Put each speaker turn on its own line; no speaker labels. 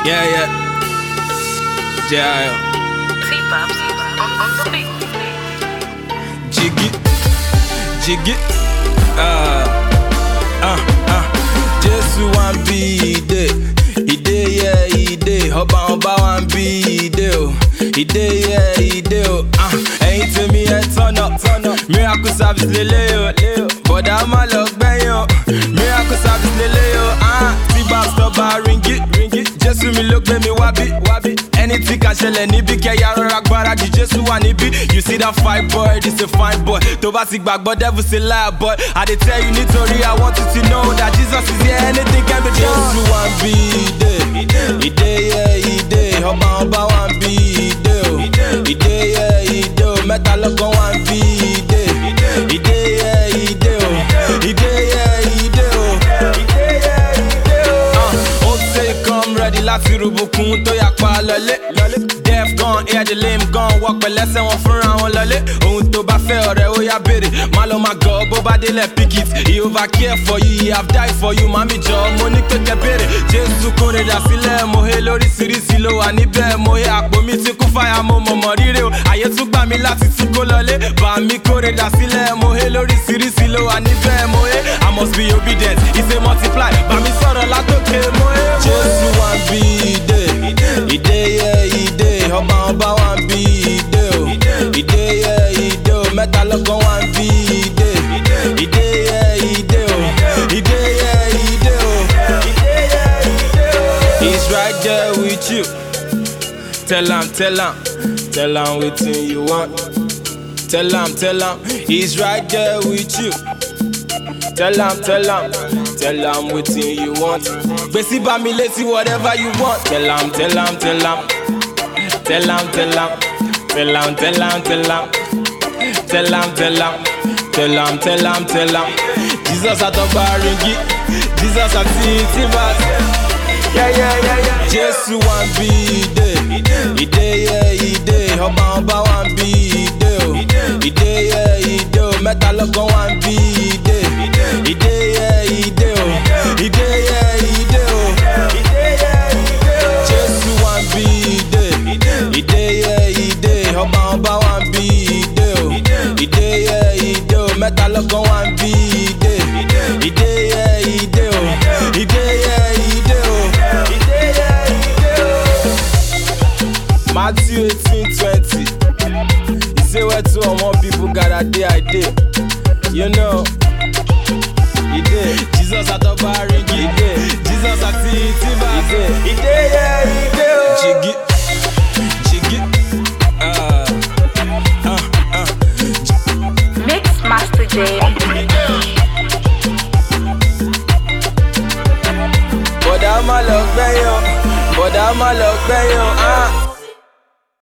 Yeah. J.I.O.
T-Pops on the beat.
Jiggy. Jesu wan be ide, yeah, ide. Oba wan be ide o. Ẹ̀yin tèmi ẹ turn up. Miracle service lele o. Bọ̀dá má lọ gbẹ̀yìn o. Miracle service lele o. Tí bá stop bá ringi. Jésù mi ló gbé mi wábí. Anything can ṣẹlẹ̀ níbí kẹ́yà rọra gbáradì Jésù wà níbí. You see that fine boy, this a fine boy. Tó bá ti gbàgbọ́ devil say lie boy. I dey tell you nítorí I want you to know that Jesus is here, anything can be done. Jésù wan be ide, yeah, ide. Ọba wan be ide o. Ide, yeah, ide o. Mẹ́ta lọ́kan wan be ide. Ide, yeah, ide o. Ide, yeah, ide o. Ó say come ready láti rúbùkún tó yà pa lọlé. Deaf gan, hear the lame gan, wọ́n pẹ̀lẹ́sẹ̀ wọn fúnra wọn lọlé. Ohun tó bá fẹ́ ọ̀rẹ́ ó yá béèrè. Má lọ máa gọ̀ bó bá délẹ̀ pick it. He over care for you, he have died for you. Màmí jọ mo ní pé kẹ́ béèrè. Jésù kórè dà sílẹ̀, mo hé lóríṣiríṣi ló wà níbẹ̀. Mo hé àpò mi ti kún fáyà, mo mọ̀mọ́ ríre o. Àyè tún gbà mí láti tún kó lọlé. Bà mí kórè dà sílẹ̀, mo hé lóríṣiríṣi ló wà níbẹ̀. Mo hé I must be obedient, he say multiply. Bà mí sọ̀rọ̀ látòkè, mo hé. Jésù wan be ide, yeah, ide. Ọba wan be ide o. Ide, yeah, ide o. Mẹ́ta lọ́kan wan be ide. Ide, yeah, ide o. Ide, yeah, ide o. He's right there with you. Tell him wetin you want. Tell him, he's right there with you. Tell him wetin you want. Gbèsè bá mi létí whatever you want. Tell him. Jesus àtọ́gbà ringi, Jesus àti T-Bas. Yeah. Jésù wan be ide, yeah, ide. Ọba wan be ide o. Ide, yeah, ide o. Mẹ́ta lọ́kan wan be ide. Ide, yeah, ide o. Ide, yeah, ide o. Jésù wan be ide, yeah, ide. Ọba wan be ide o. Ide, yeah, ide o. Mẹ́ta lọ́kan wan be ide. Ide, yeah, ide o. Ide, yeah, ide o. Matthew 18:20. He say where two or more people gather day I dey. You know, he dey. Jesus at the bar, he dey. Jesus at the T-Bas, he dey. Yeah, he dey. Jiggy.
Mix Master J.
Bọ̀dá má lọ gbẹ̀yìn.